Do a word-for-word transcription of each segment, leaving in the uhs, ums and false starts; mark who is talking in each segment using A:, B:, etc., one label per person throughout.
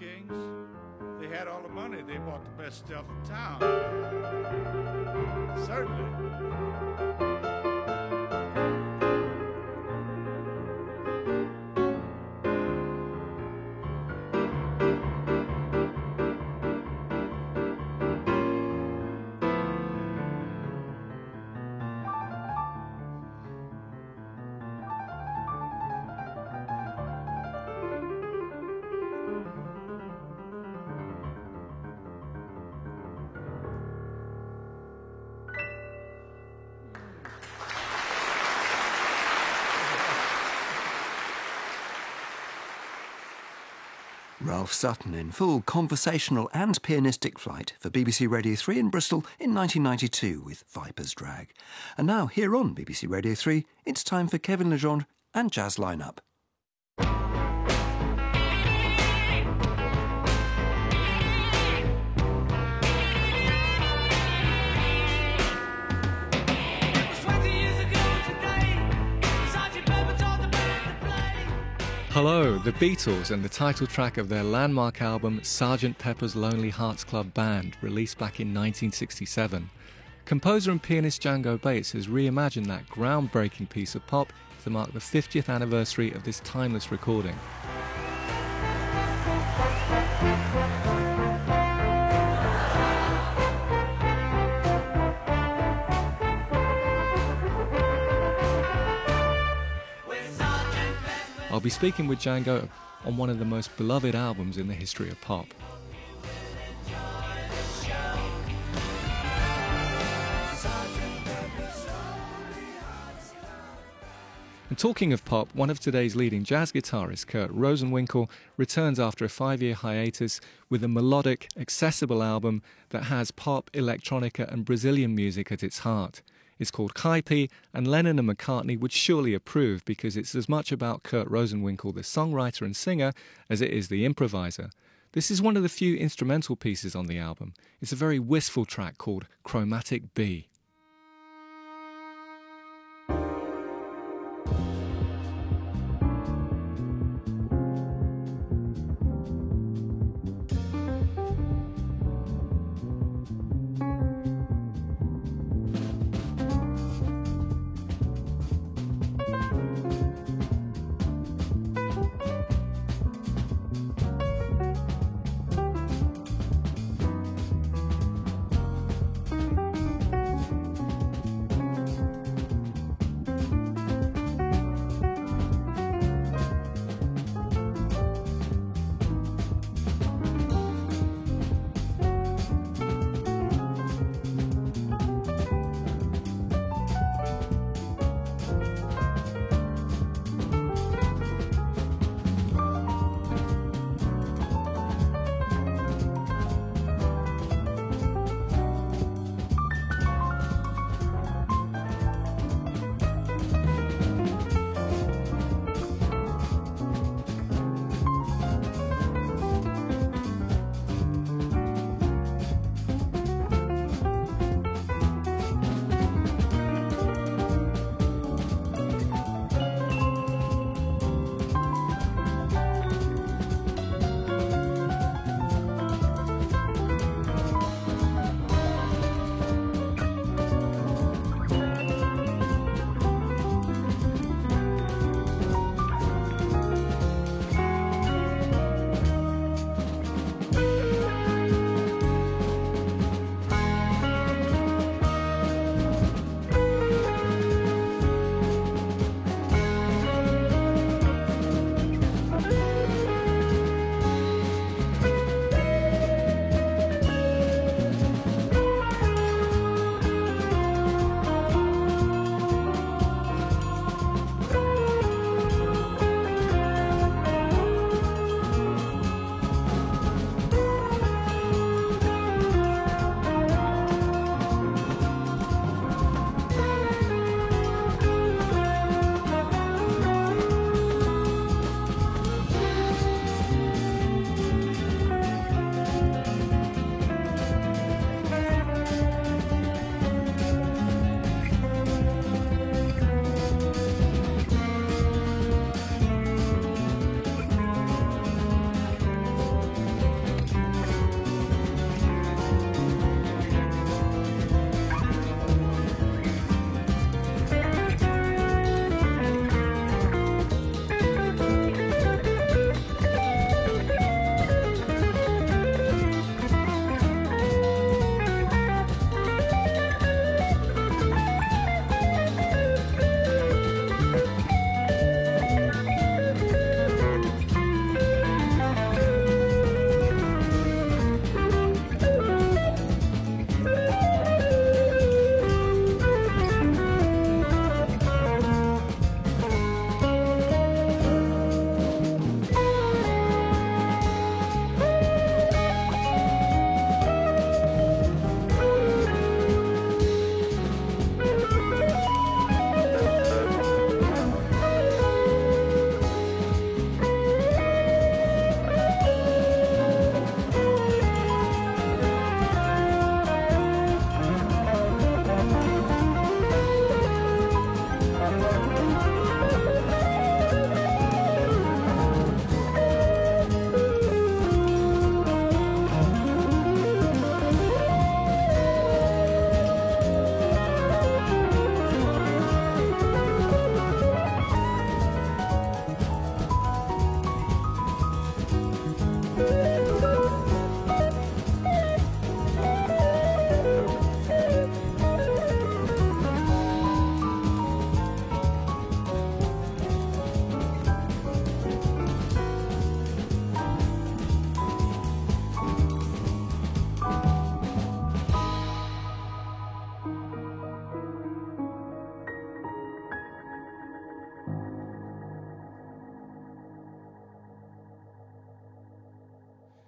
A: Kings. They had all the money. They bought the best stuff in town. Certainly.
B: Ralph Sutton in full conversational and pianistic flight for B B C Radio three in Bristol in nineteen ninety-two with Viper's Drag. And now, here on B B C Radio three, it's time for Kevin Legendre and Jazz Lineup.
C: Hello, the Beatles and the title track of their landmark album Sergeant Pepper's Lonely Hearts Club Band, released back in nineteen sixty-seven. Composer and pianist Django Bates has reimagined that groundbreaking piece of pop to mark the fiftieth anniversary of this timeless recording. I'll be speaking with Django on one of the most beloved albums in the history of pop. And talking of pop, one of today's leading jazz guitarists, Kurt Rosenwinkel, returns after a five-year hiatus with a melodic, accessible album that has pop, electronica and Brazilian music at its heart. It's called Caipi, and Lennon and McCartney would surely approve because it's as much about Kurt Rosenwinkel, the songwriter and singer, as it is the improviser. This is one of the few instrumental pieces on the album. It's a very wistful track called Chromatic B.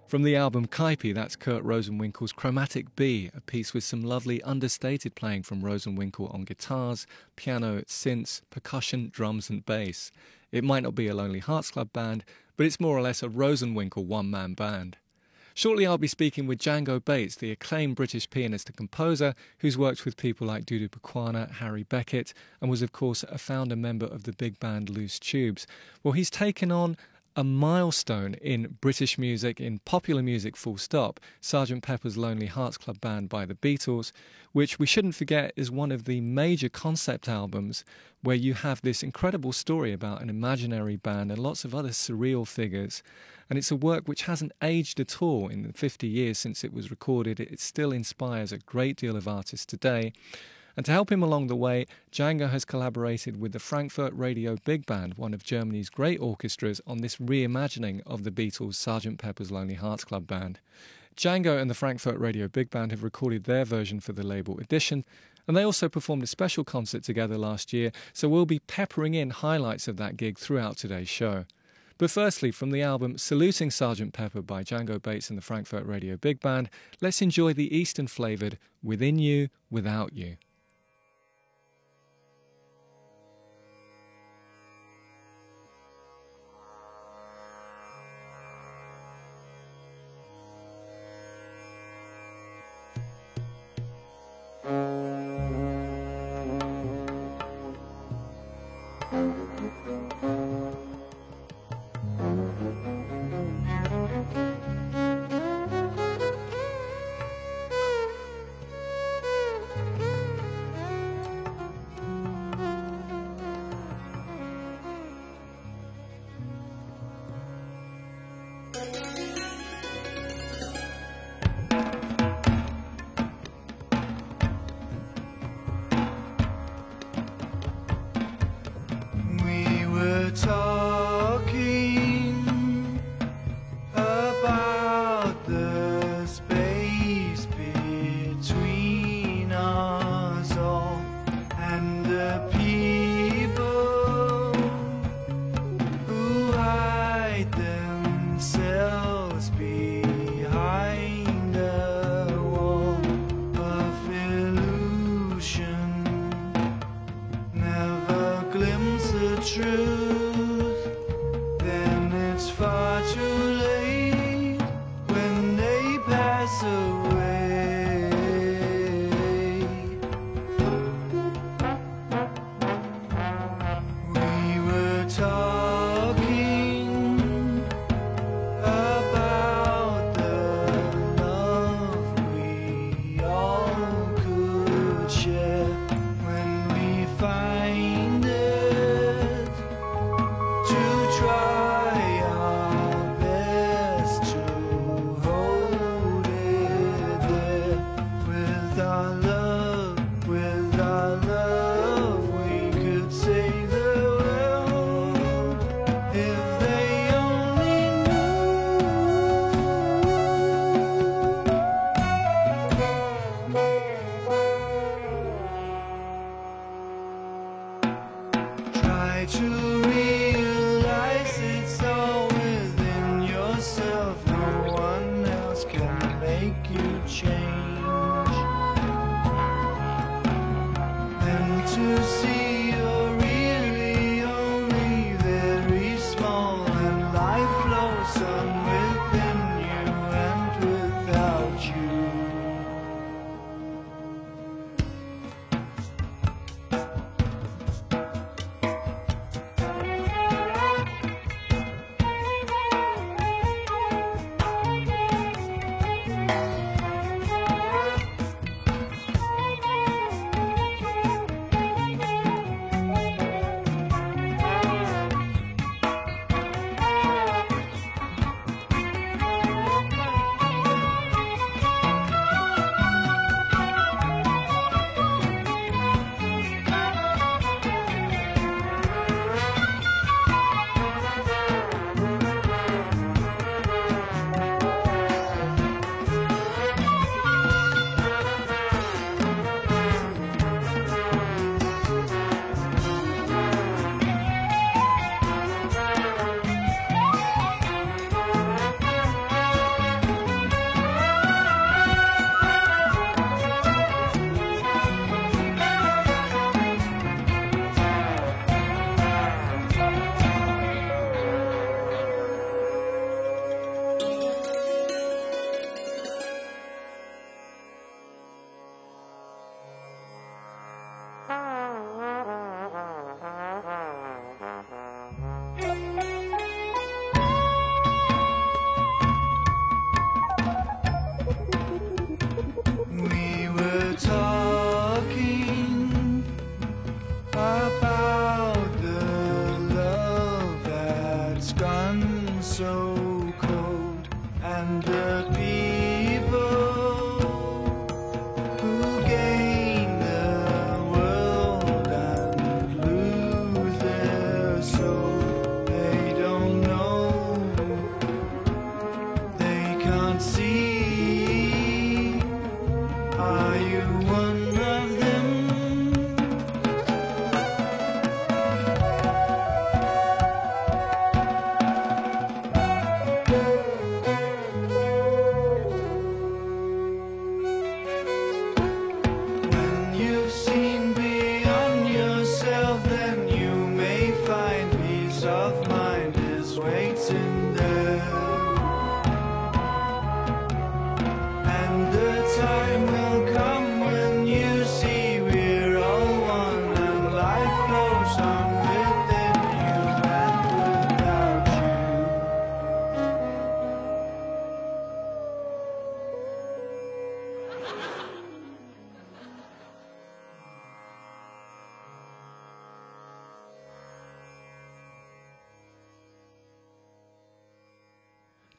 C: From the album Kaipi, that's Kurt Rosenwinkel's Chromatic B, a piece with some lovely understated playing from Rosenwinkel on guitars, piano, synths, percussion, drums and bass. It might not be a Lonely Hearts Club Band, but it's more or less a Rosenwinkel one-man band. Shortly I'll be speaking with Django Bates, the acclaimed British pianist and composer who's worked with people like Dudu Bukwana, Harry Beckett, and was of course a founder member of the big band Loose Tubes. Well, he's taken on a milestone in British music, in popular music full stop, Sergeant Pepper's Lonely Hearts Club Band by the Beatles, which we shouldn't forget is one of the major concept albums where you have this incredible story about an imaginary band and lots of other surreal figures. And it's a work which hasn't aged at all in the fifty years since it was recorded. It still inspires a great deal of artists today. And to help him along the way, Django has collaborated with the Frankfurt Radio Big Band, one of Germany's great orchestras, on this reimagining of the Beatles' Sergeant Pepper's Lonely Hearts Club Band. Django and the Frankfurt Radio Big Band have recorded their version for the label Edition, and they also performed a special concert together last year, so we'll be peppering in highlights of that gig throughout today's show. But firstly, from the album Saluting Sergeant Pepper by Django Bates and the Frankfurt Radio Big Band, let's enjoy the Eastern-flavoured Within You, Without You.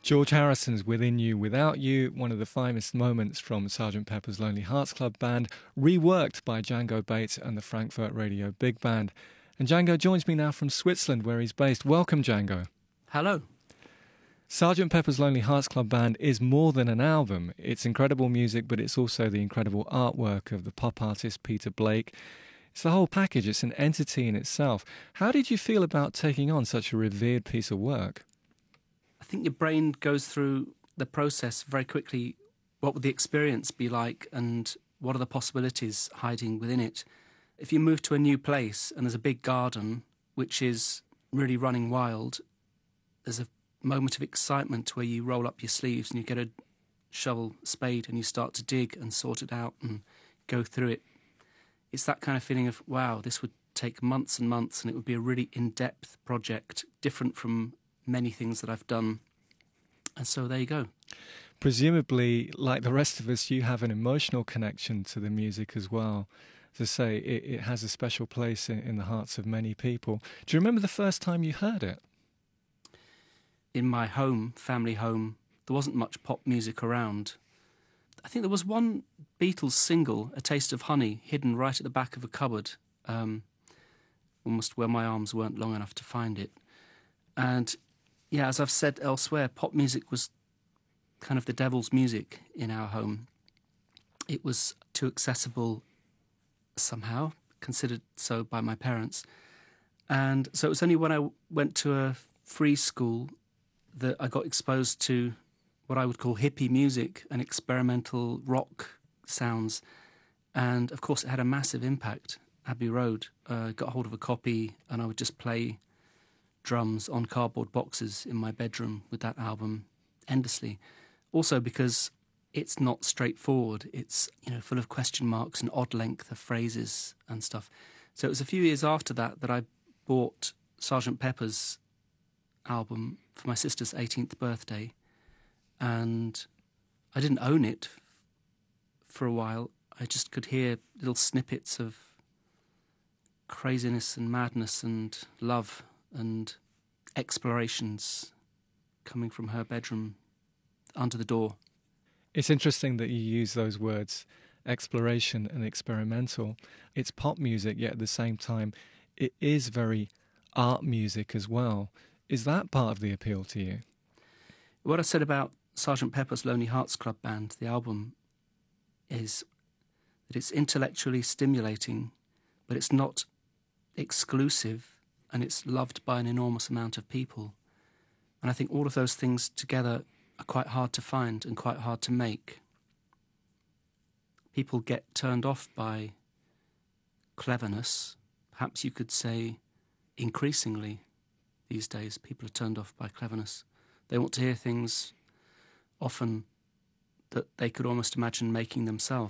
C: George Harrison's Within You, Without You, one of the finest moments from Sergeant Pepper's Lonely Hearts Club Band, reworked by Django Bates and the Frankfurt Radio Big Band. And Django joins me now from Switzerland, where he's based. Welcome, Django.
D: Hello.
C: Sergeant Pepper's Lonely Hearts Club Band is more than an album. It's incredible music, but it's also the incredible artwork of the pop artist Peter Blake. It's the whole package. It's an entity in itself. How did you feel about taking on such a revered piece of work?
D: I think your brain goes through the process very quickly. What would the experience be like, and what are the possibilities hiding within it? If you move to a new place and there's a big garden which is really running wild, there's a moment of excitement where you roll up your sleeves and you get a shovel, spade, and you start to dig and sort it out and go through it. It's that kind of feeling of, wow, this would take months and months, and it would be a really in-depth project, different from many things that I've done. And so there you go.
C: Presumably, like the rest of us, you have an emotional connection to the music as well. As I say, it, it has a special place in, in the hearts of many people. Do you remember the first time you heard it?
D: In my home, family home, there wasn't much pop music around. I think there was one Beatles single, A Taste of Honey, hidden right at the back of a cupboard, um, almost where my arms weren't long enough to find it. And yeah, as I've said elsewhere, pop music was kind of the devil's music in our home. It was too accessible somehow, considered so by my parents. And so it was only when I went to a free school that I got exposed to what I would call hippie music and experimental rock sounds. And of course it had a massive impact. Abbey Road, uh, got hold of a copy and I would just play drums on cardboard boxes in my bedroom with that album endlessly. Also because it's not straightforward. It's, you know, full of question marks and odd length of phrases and stuff. So it was a few years after that that I bought Sergeant Pepper's album for my sister's eighteenth birthday, and I didn't own it for a while. I just could hear little snippets of craziness and madness and love and explorations coming from her bedroom under the door.
C: It's interesting that you use those words, exploration and experimental. It's pop music, yet at the same time it is very art music as well. Is that part of the appeal to you?
D: What I said about Sergeant Pepper's Lonely Hearts Club Band, the album, is that it's intellectually stimulating, but it's not exclusive, and it's loved by an enormous amount of people. And I think all of those things together are quite hard to find and quite hard to make. People get turned off by cleverness. Perhaps you could say increasingly these days people are turned off by cleverness. They want to hear things often that they could almost imagine making themselves.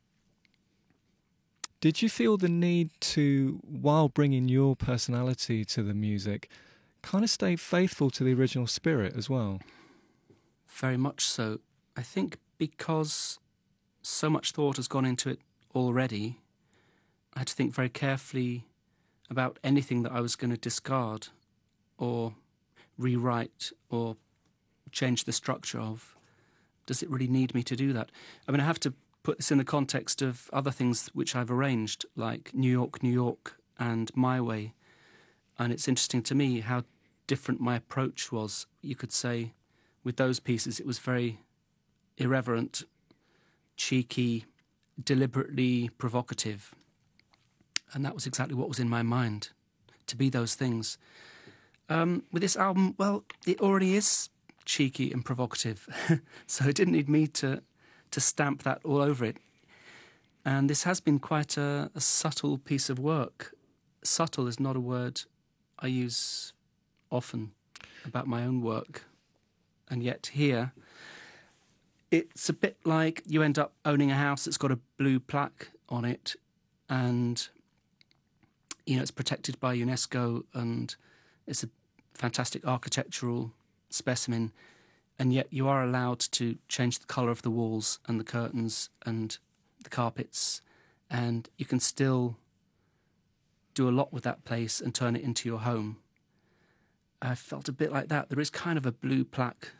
C: Did you feel the need to, while bringing your personality to the music, kind of stay faithful to the original spirit as well?
D: Very much so. I think because so much thought has gone into it already, I had to think very carefully about anything that I was going to discard or rewrite or change the structure of. Does it really need me to do that? I mean, I have to put this in the context of other things which I've arranged, like New York, New York and My Way. And it's interesting to me how different my approach was. You could say with those pieces it was very irreverent, cheeky, deliberately provocative. And that was exactly what was in my mind, to be those things. Um, with this album, well, it already is cheeky and provocative, so it didn't need me to to stamp that all over it. And this has been quite a, a subtle piece of work. Subtle is not a word I use often about my own work, and yet here it's a bit like you end up owning a house that's got a blue plaque on it, and you know it's protected by UNESCO, and it's a fantastic architectural specimen, and yet you are allowed to change the colour of the walls and the curtains and the carpets, and you can still do a lot with that place and turn it into your home. I felt a bit like that. There is kind of a blue plaque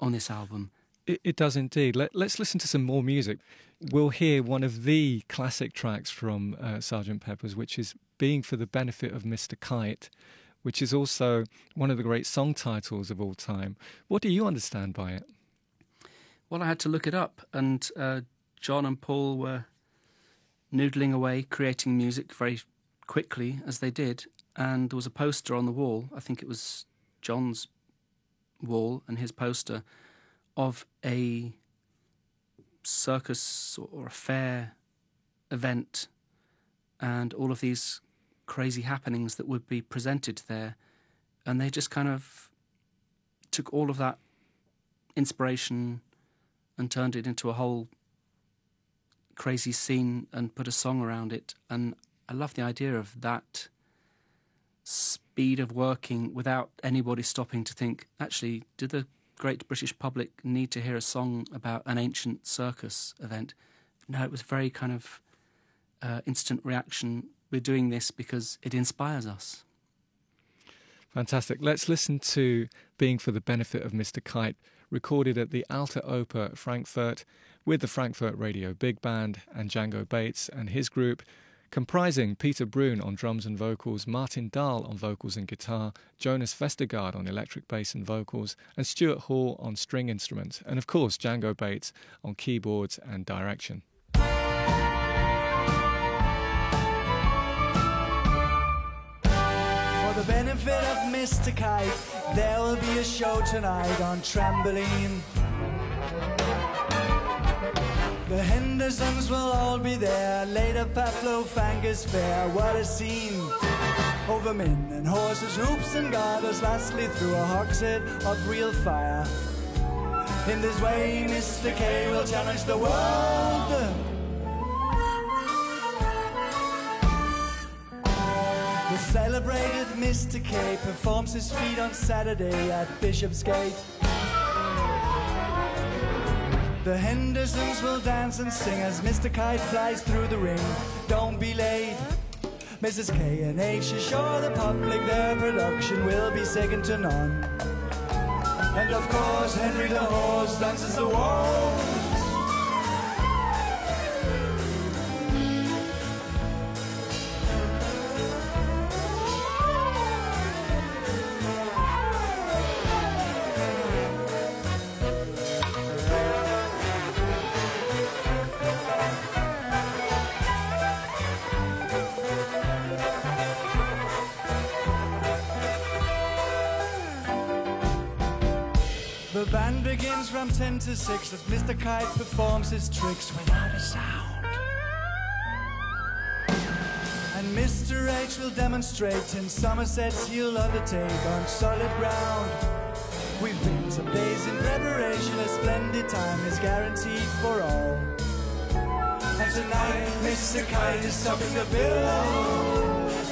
D: on this album.
C: It, it does indeed. Let, let's listen to some more music. We'll hear one of the classic tracks from uh, Sergeant Pepper's, which is Being for the Benefit of Mister Kite, which is also one of the great song titles of all time. What do you understand by it?
D: Well, I had to look it up, and uh, John and Paul were noodling away, creating music very quickly, as they did, and there was a poster on the wall, I think it was John's wall and his poster, of a circus or a fair event and all of these crazy happenings that would be presented there. And they just kind of took all of that inspiration and turned it into a whole crazy scene and put a song around it. And I love the idea of that speed of working without anybody stopping to think, actually, did the great British public need to hear a song about an ancient circus event? No, it was very kind of uh, instant reaction. We're doing this because it inspires us.
C: Fantastic. Let's listen to Being for the Benefit of Mister Kite, recorded at the Alte Oper Frankfurt with the Frankfurt Radio Big Band and Django Bates and his group, comprising Peter Brun on drums and vocals, Martin Dahl on vocals and guitar, Jonas Vestergaard on electric bass and vocals, and Stuart Hall on string instruments, and of course Django Bates on keyboards and direction.
E: For the benefit of Mister Kite, there will be a show tonight on Trampoline. The Hendersons will all be there, later Pablo Fangus Fair. What a scene! Over men and horses, hoops and garters, lastly through a hogshead of real fire. In this way, Mister K will challenge the world. The celebrated Mister K performs his feat on Saturday at Bishopsgate. The Hendersons will dance and sing as Mister Kite flies through the ring. Don't be late, Missus K and H assure the public their production will be second to none. And of course Henry the Horse dances the waltz. The band begins from ten to six as Mister Kite performs his tricks without a sound. And Mister H will demonstrate ten Somersets he'll undertake on solid ground. We've been some days in preparation, a splendid time is guaranteed for all. And tonight Mister Kite is topping the bill.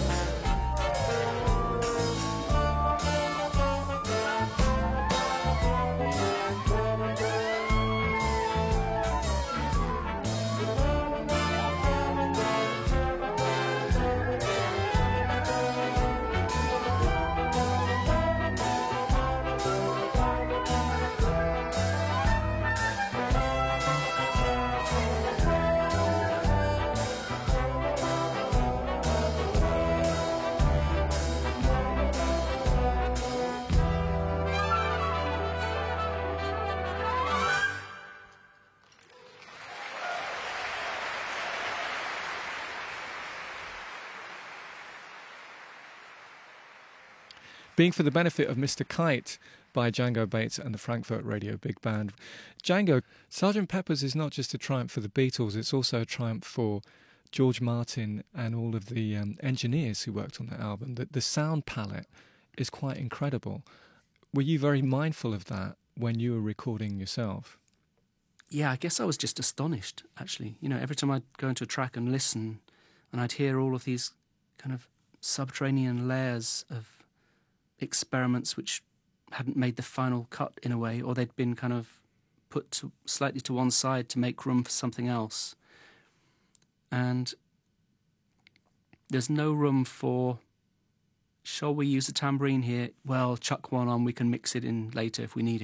C: Being for the Benefit of Mister Kite by Django Bates and the Frankfurt Radio Big Band. Django, Sergeant Pepper's is not just a triumph for the Beatles, it's also a triumph for George Martin and all of the um, engineers who worked on that album. The, the sound palette is quite incredible. Were you very mindful of that when you were recording yourself?
D: Yeah, I guess I was just astonished, actually. You know, every time I'd go into a track and listen, and I'd hear all of these kind of subterranean layers of experiments which hadn't made the final cut in a way, or they'd been kind of put to, slightly to one side to make room for something else. And there's no room for, shall we use a tambourine here? Well, chuck one on, we can mix it in later if we need it.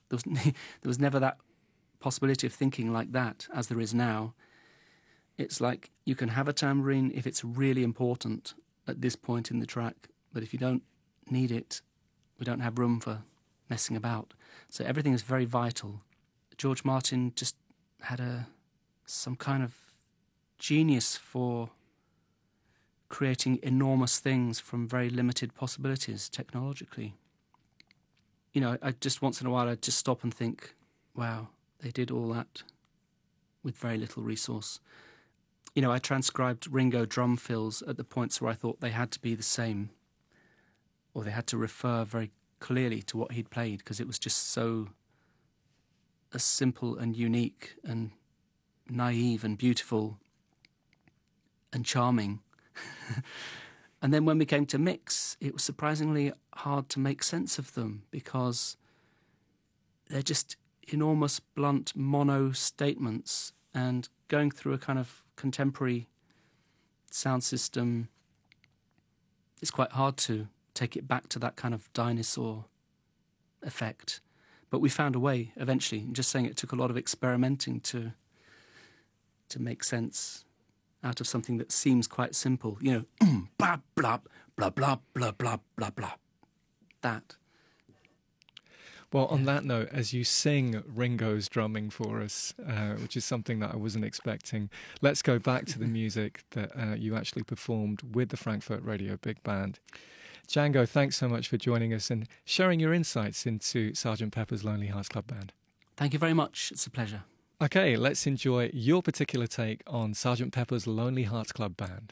D: There was, there was never that possibility of thinking like that as there is now. It's like you can have a tambourine if it's really important at this point in the track, but if you don't need it, we don't have room for messing about. So everything is very vital. George Martin just had a some kind of genius for creating enormous things from very limited possibilities technologically. You know, I just once in a while I'd just stop and think, wow, they did all that with very little resource. You know, I transcribed Ringo drum fills at the points where I thought they had to be the same, or they had to refer very clearly to what he'd played, because it was just so uh, simple and unique and naive and beautiful and charming. And then when we came to mix, it was surprisingly hard to make sense of them, because they're just enormous, blunt, mono statements, and going through a kind of contemporary sound system, it's quite hard to take it back to that kind of dinosaur effect. But we found a way eventually. I'm just saying it took a lot of experimenting to to make sense out of something that seems quite simple. You know, mm, blah, blah, blah, blah, blah, blah, blah, blah. That.
C: Well, on that note, as you sing Ringo's drumming for us, uh, which is something that I wasn't expecting, let's go back to the music that uh, you actually performed with the Frankfurt Radio Big Band. Django, thanks so much for joining us and sharing your insights into Sergeant Pepper's Lonely Hearts Club Band.
D: Thank you very much. It's a pleasure.
C: Okay, let's enjoy your particular take on Sergeant Pepper's Lonely Hearts Club Band.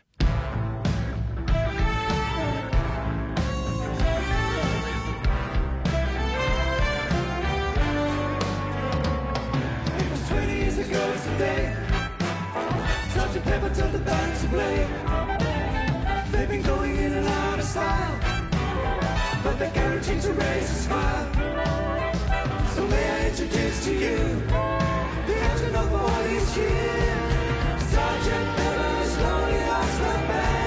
E: Today, Sergeant Pepper told the band to play. They've been going in and out of style, but they're guaranteed to raise a smile. So may I introduce to you the engine of all these years, Sergeant Pepper's Lonely Hearts Club Band.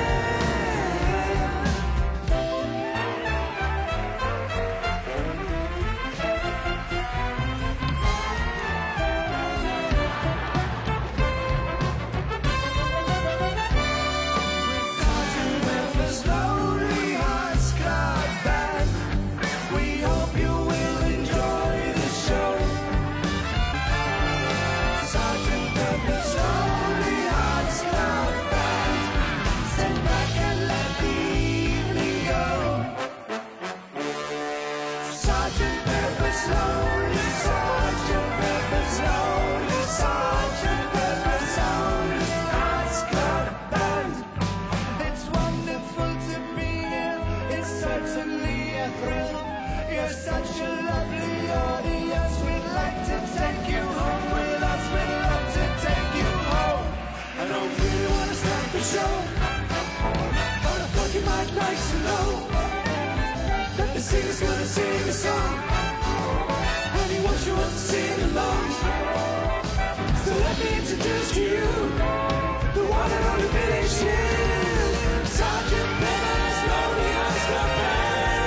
E: The singer's gonna sing a song, and he wants you all to sing along. So let me introduce to you the one and only Billy Shears, Sergeant Pepper's Lonely Hearts Club Band.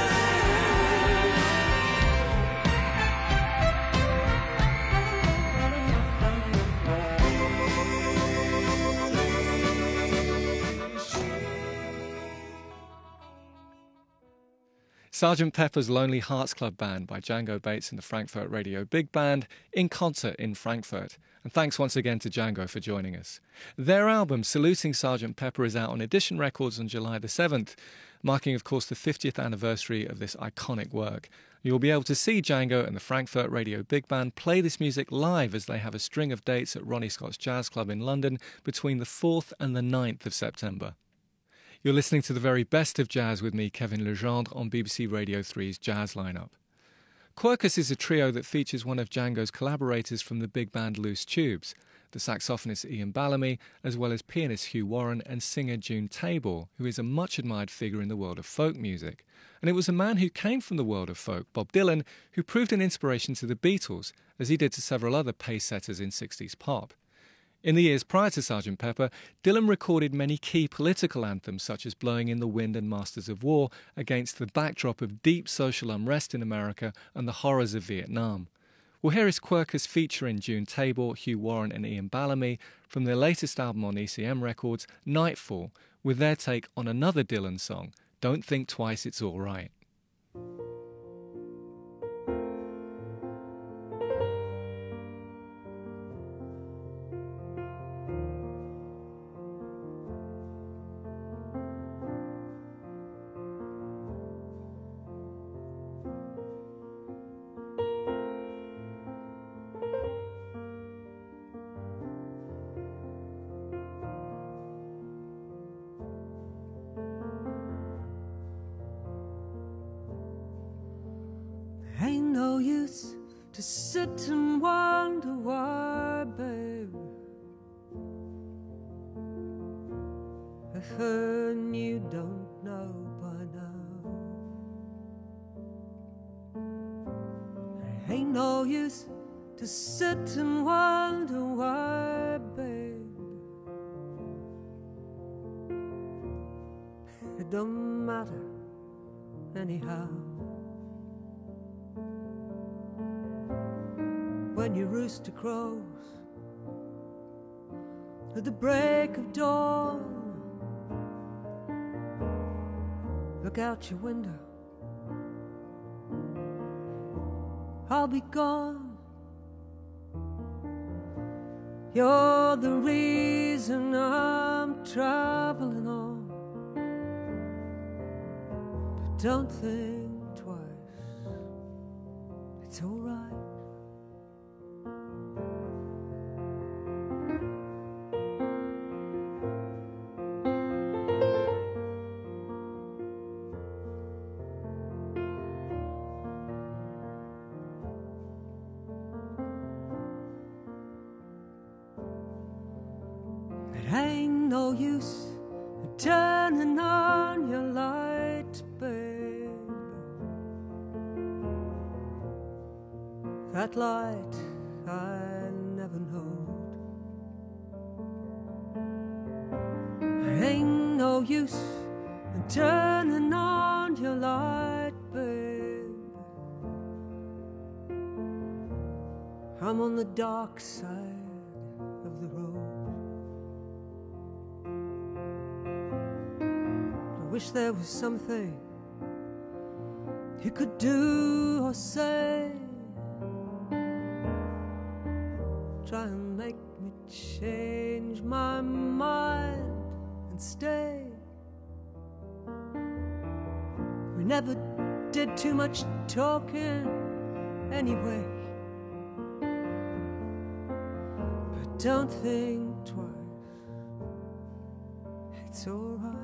C: Sergeant Pepper's Lonely Hearts Club Band by Django Bates and the Frankfurt Radio Big Band in concert in Frankfurt. And thanks once again to Django for joining us. Their album, Saluting Sergeant Pepper, is out on Edition Records on July the seventh, marking, of course, the fiftieth anniversary of this iconic work. You'll be able to see Django and the Frankfurt Radio Big Band play this music live as they have a string of dates at Ronnie Scott's Jazz Club in London between the fourth and the ninth of September. You're listening to the very best of jazz with me, Kevin Legendre, on B B C Radio three's Jazz Lineup. Quercus is a trio that features one of Django's collaborators from the big band Loose Tubes, the saxophonist Ian Bellamy, as well as pianist Hugh Warren and singer June Tabor, who is a much-admired figure in the world of folk music. And it was a man who came from the world of folk, Bob Dylan, who proved an inspiration to the Beatles, as he did to several other pace-setters in sixties pop. In the years prior to Sergeant Pepper, Dylan recorded many key political anthems such as Blowing in the Wind and Masters of War against the backdrop of deep social unrest in America and the horrors of Vietnam. Well, here is Quercus featuring June Tabor, Hugh Warren and Ian Bellamy from their latest album on E C M Records, Nightfall, with their take on another Dylan song, Don't Think Twice, It's All Right.
F: Ain't no use to sit and wonder why, babe. If and you don't know by now. There ain't no use to sit and wonder why, babe. It don't matter anyhow. When your rooster crows at the break of dawn, look out your window, I'll be gone. You're the reason I'm traveling on. But don't think twice, it's all right. Ain't no use turning on your light, babe. That light I never knowed. Ain't no use turning on your light, babe. I'm on the dark side of the road. I wish there was something you could do or say, try and make me change my mind and stay. We never did too much talking anyway. But don't think twice, it's all right.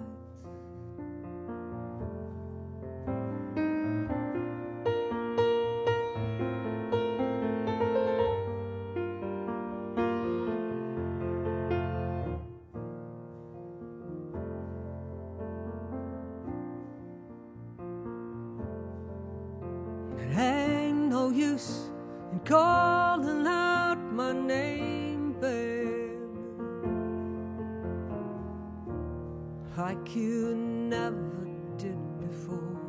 F: Ain't no use in calling out my name, babe, like you never did before.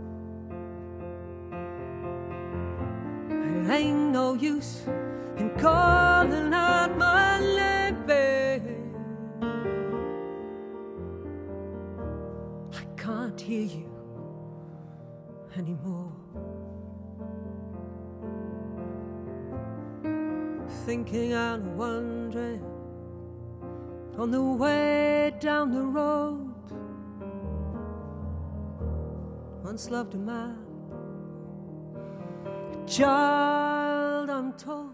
F: There ain't no use in calling out my name, babe. I can't hear you anymore. Thinking and wondering on the way down the road. Once loved a man, a child I'm told.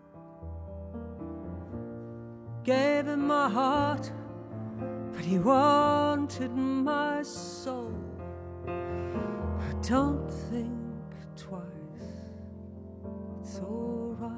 F: Gave him my heart, but he wanted my soul. But don't think twice, it's all right.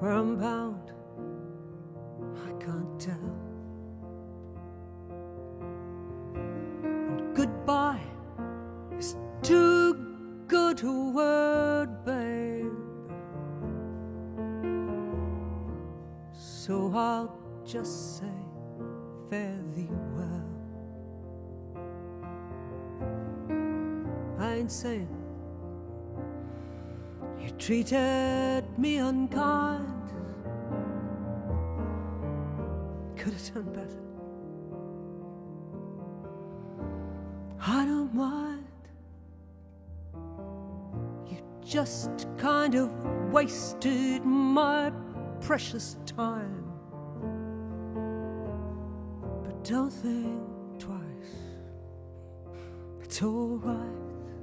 F: where I'm bound, I can't tell. And goodbye is too good a word, babe, so I'll just say fare thee well. I ain't saying you treated me unkind, could have done better. I don't mind, you just kind of wasted my precious time. But don't think twice, it's all right.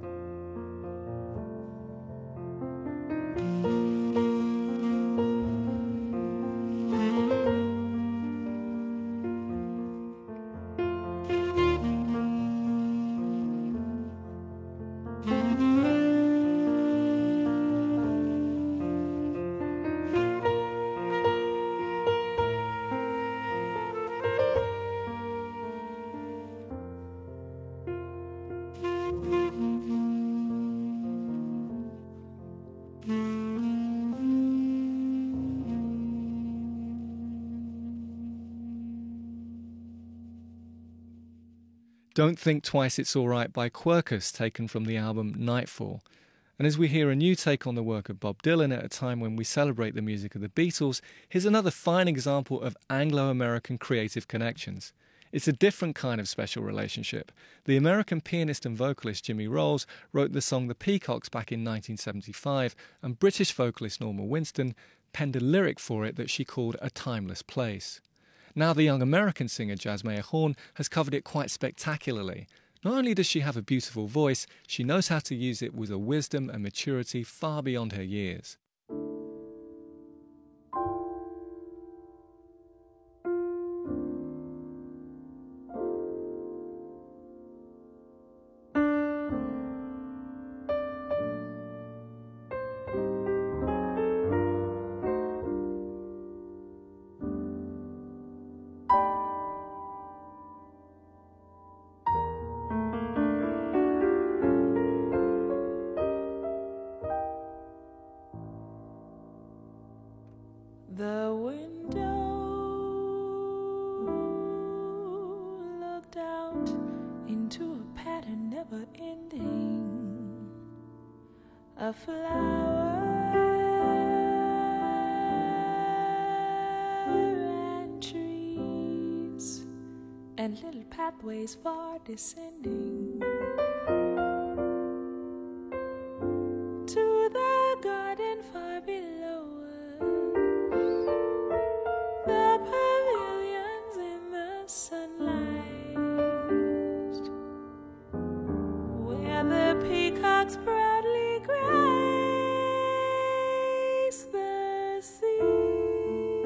C: Don't Think Twice It's Alright by Quercus, taken from the album Nightfall. And as we hear a new take on the work of Bob Dylan at a time when we celebrate the music of the Beatles, here's another fine example of Anglo-American creative connections. It's a different kind of special relationship. The American pianist and vocalist Jimmy Rolls wrote the song The Peacocks back in nineteen seventy-five, and British vocalist Norma Winston penned a lyric for it that she called A Timeless Place. Now the young American singer Jasmine Horn has covered it quite spectacularly. Not only does she have a beautiful voice, she knows how to use it with a wisdom and maturity far beyond her years.
G: The window looked out into a pattern never ending, a flower and trees and little pathways far descending to the garden far below us. The pavilions in the sunlight, where the peacocks proudly grace the sea.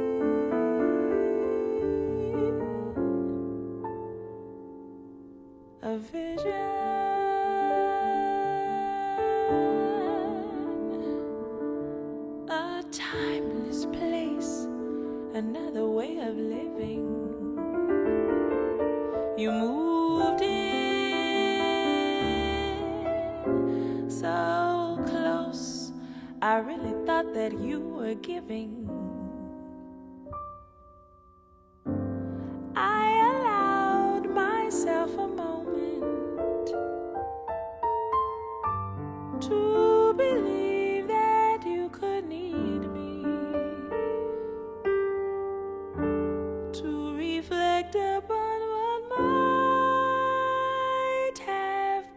G: A vision, a timeless place, another way of living. You moved in so close, I really thought that you were giving. I allowed myself a moment to believe that you could need me, to reflect upon what might have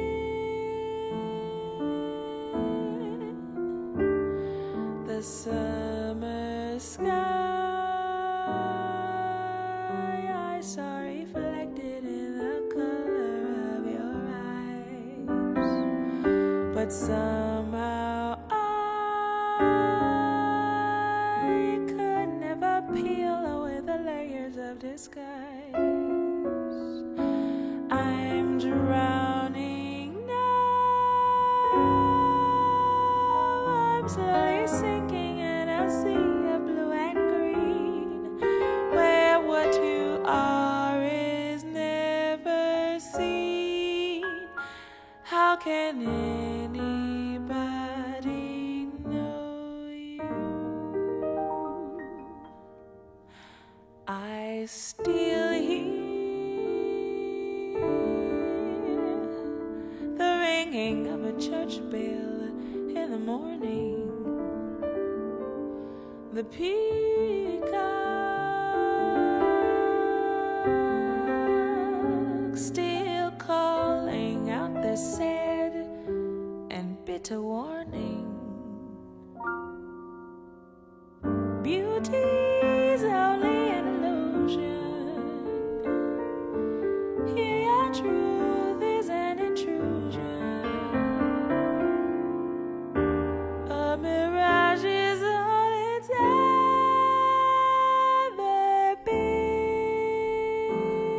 G: been. The summer sky I saw reflected in the color of your eyes, but somehow I could never peel away the layers of disguise. I'm drowning now, I'm slowly sinking in a sea of anybody know you? I still hear the ringing of a church bell in the morning. The peacock still calling out their sad and bitter warning. Beauty's only an illusion. Here your truth is an intrusion. A mirage is all it's ever been.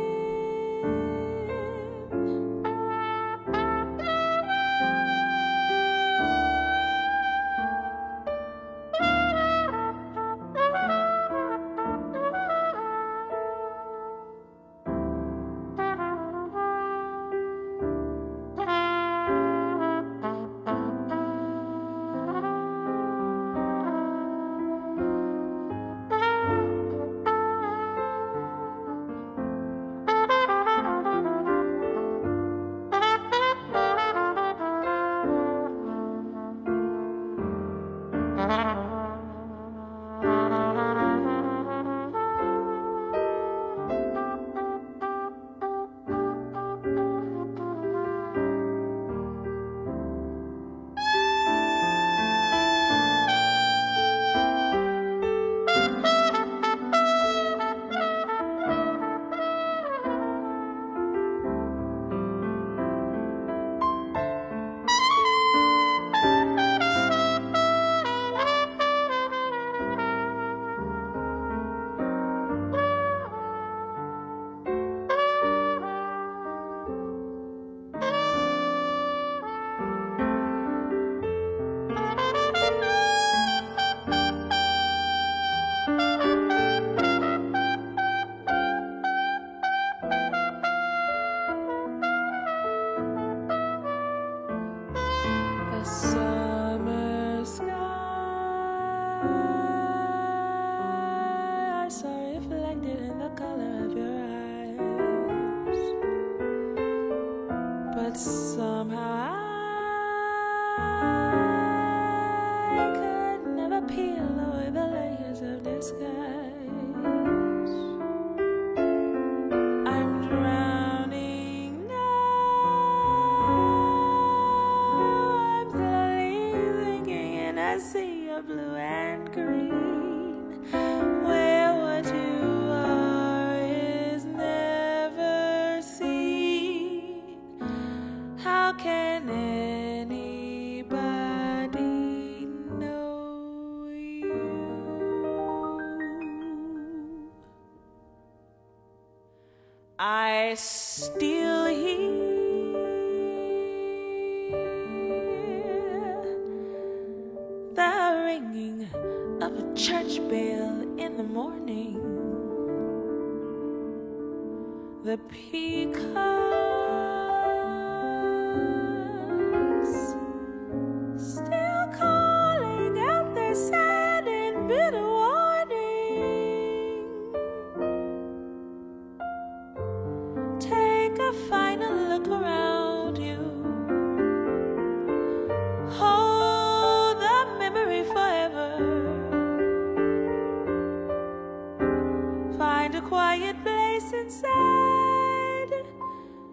G: The summer sky, I saw reflected in the color of your eyes, but somehow I could never peel away the layers of disguise. I'm drowning now. I'm slowly sinking in a sea of blue and green, where what you are is never seen. How can anybody know you? I still hear the ringing of a church bell in the morning. The peacocks still calling out their sad and bitter warning. Take a final look around you. Hold the memory forever. Find a quiet place inside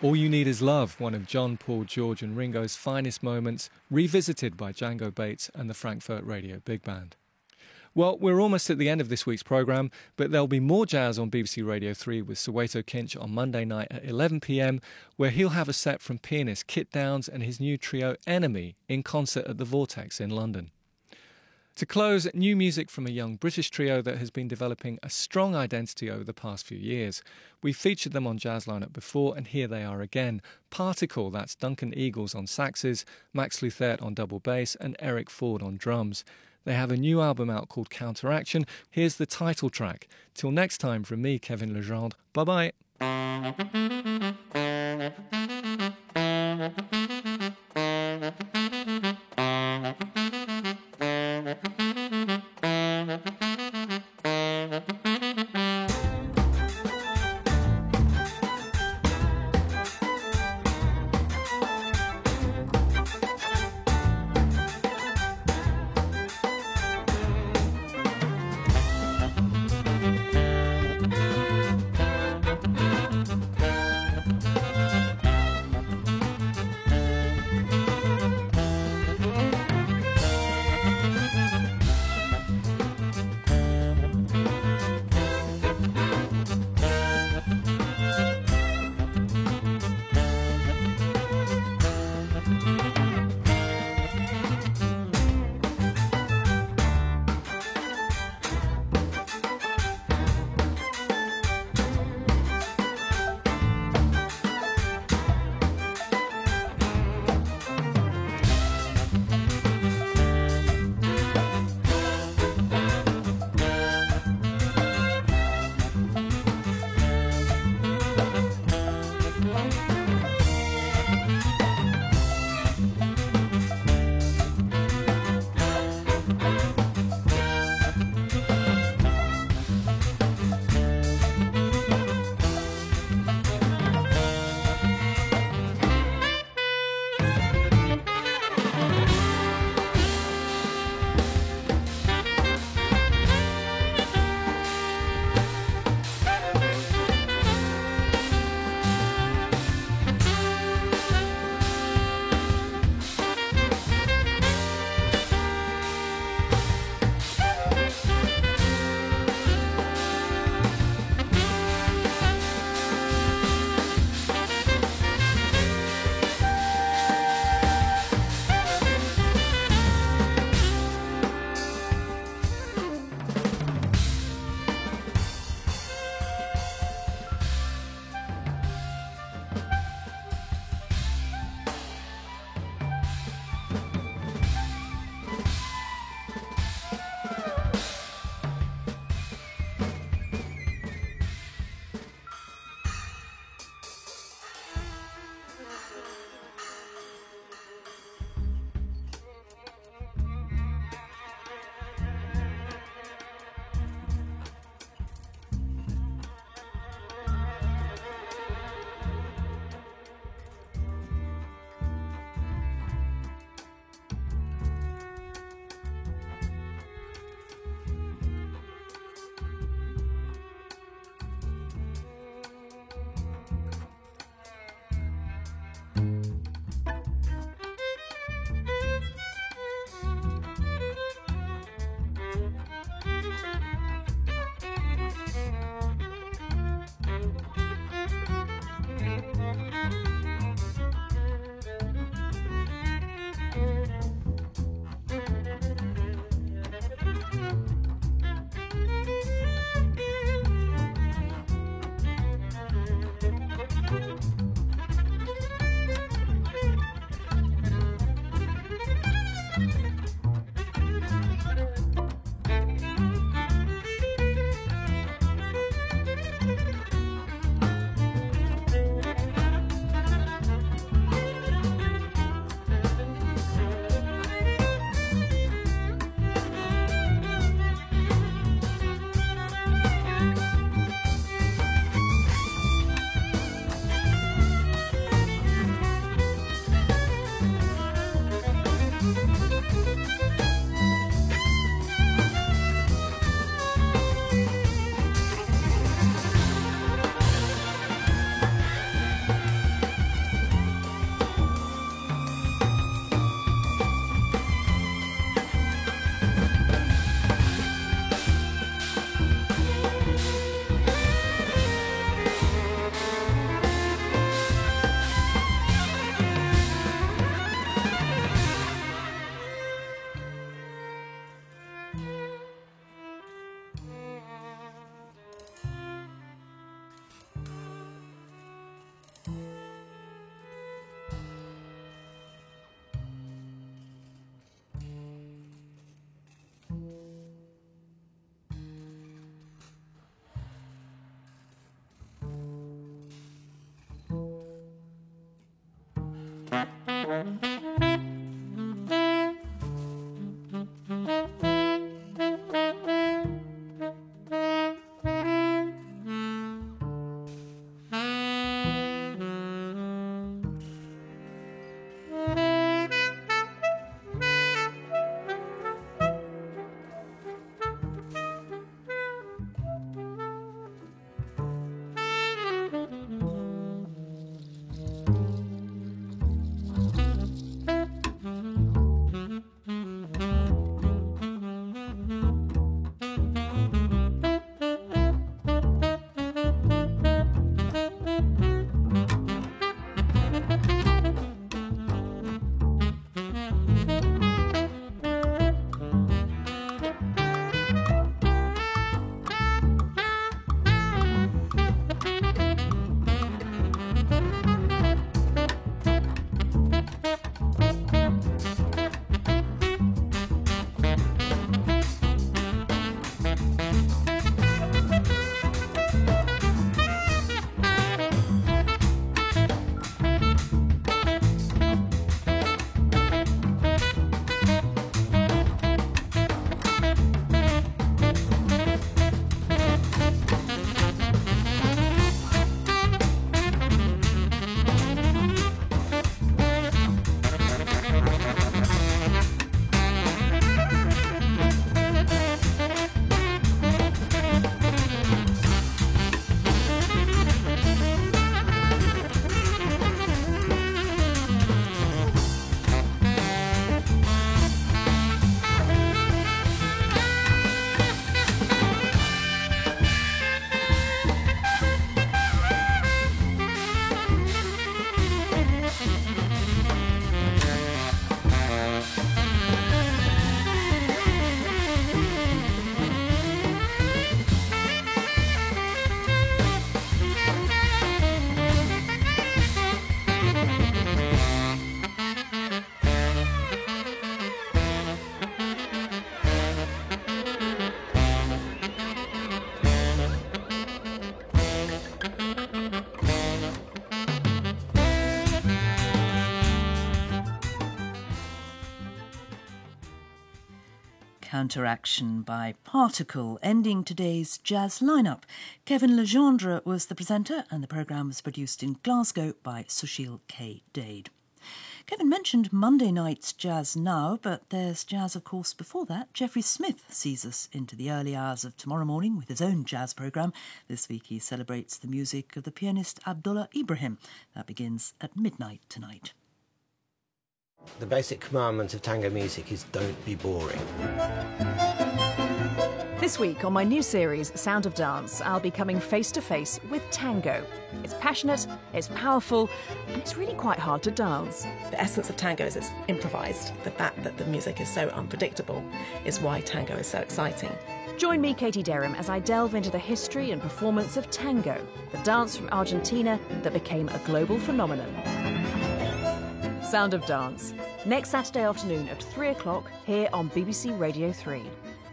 C: All You Need Is Love, one of John, Paul, George and Ringo's finest moments, revisited by Django Bates and the Frankfurt Radio Big Band. Well, we're almost at the end of this week's programme, but there'll be more jazz on B B C Radio three with Soweto Kinch on Monday night at eleven p m, where he'll have a set from pianist Kit Downs and his new trio Enemy in concert at the Vortex in London. To close, new music from a young British trio that has been developing a strong identity over the past few years. We've featured them on Jazz Lineup before, and here they are again. Particle, that's Duncan Eagles on saxes, Max Luthert on double bass, and Eric Ford on drums. They have a new album out called Counteraction. Here's the title track. Till next time, from me, Kevin Legendre, bye-bye.
H: Counteraction by Particle, ending today's jazz lineup. Kevin Legendre was the presenter, and the programme was produced in Glasgow by Sushil K. Dade. Kevin mentioned Monday night's Jazz Now, but there's jazz, of course, before that. Jeffrey Smith sees us into the early hours of tomorrow morning with his own jazz programme. This week he celebrates the music of the pianist Abdullah Ibrahim. That begins at midnight tonight.
I: The basic commandment of tango music is don't be boring.
J: This week on my new series, Sound of Dance, I'll be coming face to face with tango. It's passionate, it's powerful, and it's really quite hard to dance.
K: The essence of tango is it's improvised. The fact that the music is so unpredictable is why tango is so exciting.
J: Join me, Katie Derham, as I delve into the history and performance of tango, the dance from Argentina that became a global phenomenon. Sound of Dance, next Saturday afternoon at three o'clock here on B B C Radio three.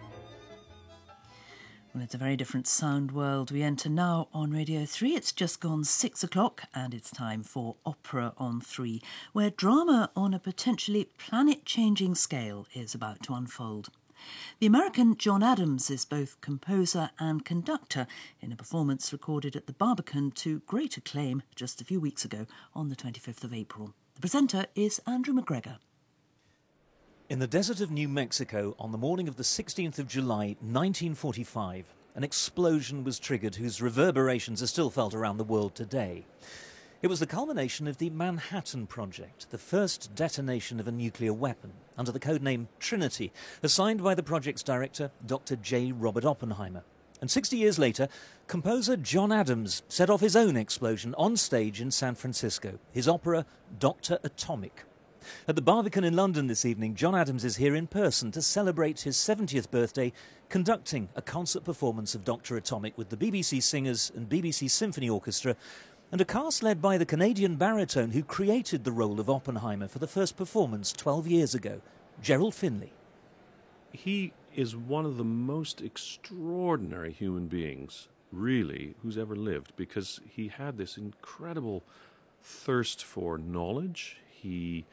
H: Well, it's a very different sound world we enter now on Radio three. It's just gone six o'clock and it's time for Opera on three, where drama on a potentially planet-changing scale is about to unfold. The American John Adams is both composer and conductor in a performance recorded at the Barbican to great acclaim just a few weeks ago on the twenty-fifth of April. The presenter is Andrew McGregor.
L: In the desert of New Mexico, on the morning of the sixteenth of July, nineteen forty-five, an explosion was triggered whose reverberations are still felt around the world today. It was the culmination of the Manhattan Project, the first detonation of a nuclear weapon, under the codename Trinity, assigned by the project's director, Doctor J. Robert Oppenheimer. And sixty years later, composer John Adams set off his own explosion on stage in San Francisco, his opera Doctor Atomic. At the Barbican in London this evening, John Adams is here in person to celebrate his seventieth birthday, conducting a concert performance of Doctor Atomic with the B B C Singers and B B C Symphony Orchestra, and a cast led by the Canadian baritone who created the role of Oppenheimer for the first performance twelve years ago, Gerald Finley.
M: He is one of the most extraordinary human beings, really, who's ever lived, because he had this incredible thirst for knowledge. He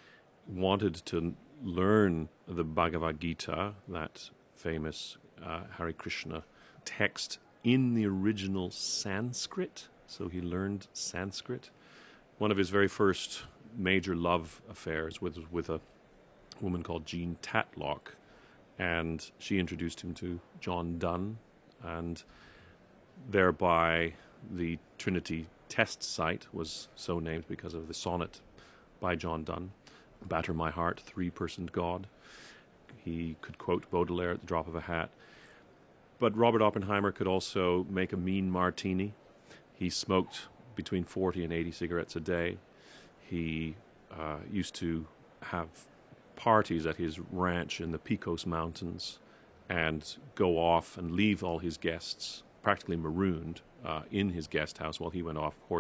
M: wanted to learn the Bhagavad Gita, that famous uh, Hare Krishna text, in the original Sanskrit. So he learned Sanskrit. One of his very first major love affairs was with a woman called Jean Tatlock, and she introduced him to John Donne, and thereby the Trinity test site was so named because of the sonnet by John Donne, Batter My Heart, Three-Personed God. He could quote Baudelaire at the drop of a hat. But Robert Oppenheimer could also make a mean martini. He smoked between forty and eighty cigarettes a day. He uh, used to have parties at his ranch in the Pecos Mountains and go off and leave all his guests practically marooned uh, in his guest house while he went off horse